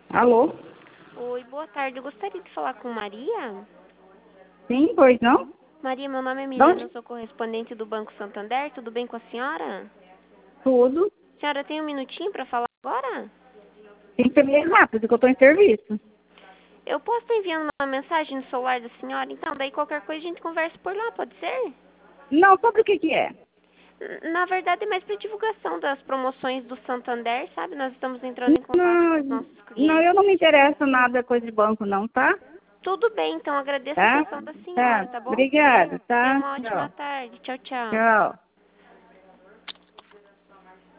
Alô? Oi, boa tarde. Eu gostaria de falar com Maria. Sim, pois não? Maria, meu nome é De Milena, onde? eu sou correspondente do Banco Santander. Tudo bem com a senhora? Tudo. Senhora, tem um minutinho para falar agora? Tem que ser meio rápido, que eu tô em serviço. Eu posso estar enviando uma mensagem no celular da senhora? Então, daí qualquer coisa a gente conversa por lá, pode ser? Não, sobre o que é? Na verdade, é mais para divulgação das promoções do Santander, sabe? Nós estamos entrando em contato com os Não, nossos não, eu clientes. não me interesso nada coisa de banco não, tá? Tudo bem, então agradeço a Tá? atenção da senhora, Tá. tá bom? Obrigada, Tenha tá? uma ótima Tchau. tarde. Tchau, tchau. Tchau.